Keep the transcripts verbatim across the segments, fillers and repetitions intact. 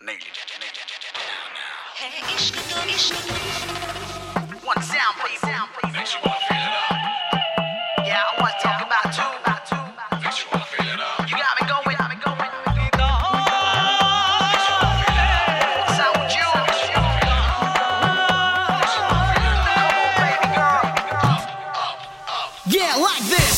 One sound, please. Sound, please. Makes you wanna feel it up. Yeah, I wanna talk about two. About two. Makes you wanna feel it up. You got me going. Got me going. Makes you wanna feel it up. What's up with you? Makes you wanna feel it up. Makes you wanna feel it up. Come on, baby girl. Up, up, up. Yeah, like this.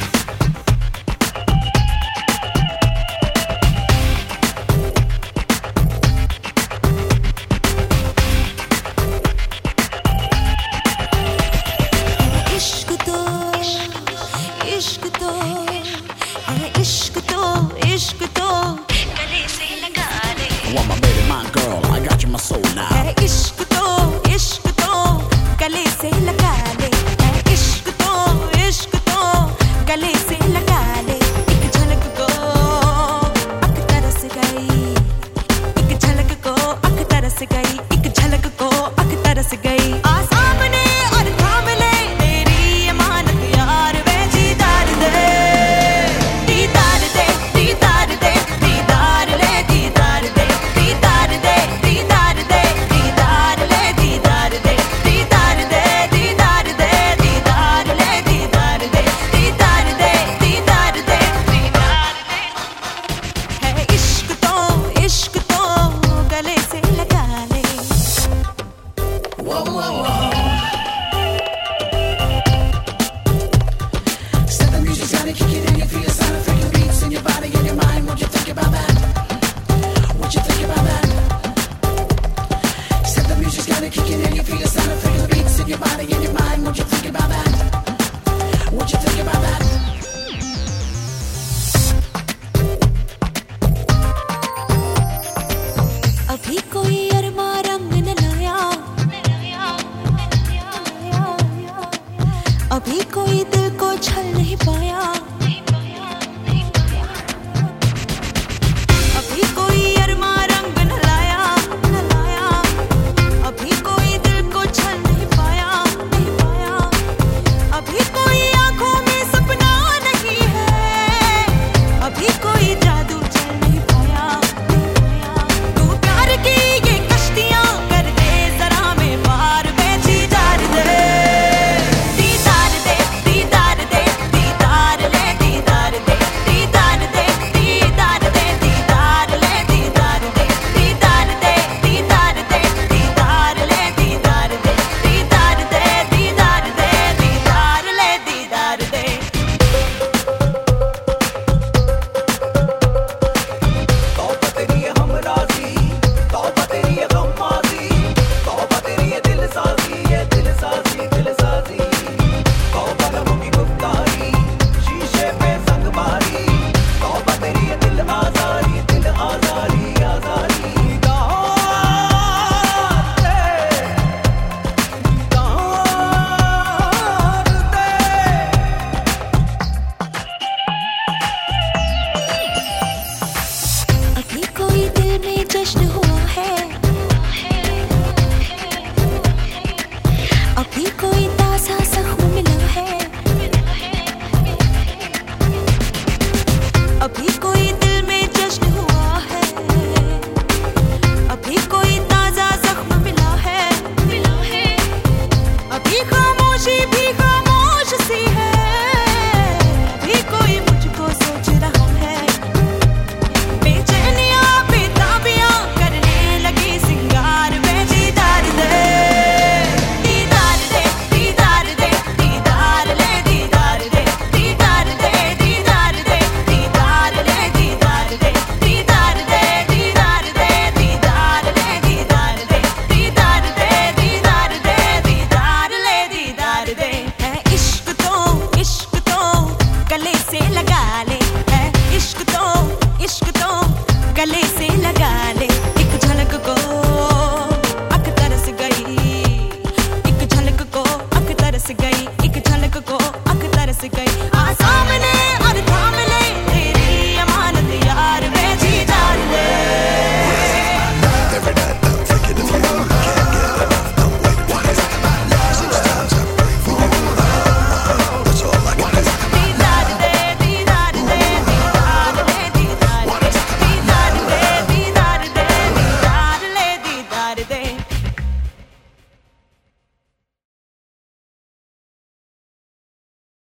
I want my baby, my girl, I got you my soul now. है इश्क तो इश्क तो गले से लगा ले, है इश्क तो इश्क तो गले से लगा ले। एक झलक को अख तरस गई, एक झलक को अख तरस गई, एक झलक को अख तरस गई। आ सामने और थाम ले तेरी अमानत यार, वे दीदार दे दीदार दे दीदार दे दीदार ले दीदार दे दीदार दे दीदार दे दीदार ले दीदार दे दीदार दे दीदार दे दीदार ले दीदार दे दीदार दे दीदार दे दीदार दे। है इश्क तो इश्क तो गले से लगा ले। Whoa, whoa, whoa. Said the music's gotta kick it in, you feel the sound of freaking beats in your body and your mind. What you think about that? What you think about that? Said the music's gotta kick it in, you feel the sound of freaking beats in your body and your mind. What you think about that? What you think about that? अभी कोई अरमा रंग न लाया, अभी कोई दिल को छल नहीं पाया, अभी कोई अरमा रंग न लाया न लाया, अभी कोई दिल को छल नहीं पाया नहीं पाया, अभी कोई आंखों में सपना नहीं है, अभी कोई जादू चल नहीं पाया नहीं पाया। तू प्यार की ये कश्तियां कर दे जरा में पार, वे दीदार दे दीदार दे दीदार दे दीदार ले दीदार दे दीदार दे दीदार दे दीदार ले दीदार दे दीदार दे दीदार दे दीदार ले दीदार दे दीदार दे दीदार दे दीदार ले दीदार दे। तौबा तेरी ये हमराज़ी, तौबा तेरी ये गम्माज़ी, तौबा तेरी ये दिलसाज़ी, ये दिलसाज़ी दिलसाज़ी। तौबा लबों की गुफ्तारी, शीशे पे संगमारी, तौबा तेरी ये दिल आज़ारी, दिल आज़ारी आज़ारी। दीदार दे, दीदार दे। अभी कोई दिल में जश्न हुआ है, अभी कोई ताज़ा ज़ख्म मिला है, अभी कोई दिल में जश्न हुआ है, अभी कोई ताज़ा ज़ख्म मिला है मिला है, अभी खामोशी भी खामोश सी है, अभी कोई मुझको सोच रहा है। बेचैनियां बेताबियां करने लगी सिंगार, वे दीदार दे दीदार दे दीदार दे दीदार ले दीदार दे दीदार दे दीदार दे दीदार ले दीदार दे दीदार दे दीदार दे दीदार ले दीदार दे दीदार दे दीदार दे दीदार ले दीदार दे। है इश्क तो इश्क तो गले से लगा ले, है इश्क तो इश्क तो गले से लगा ले।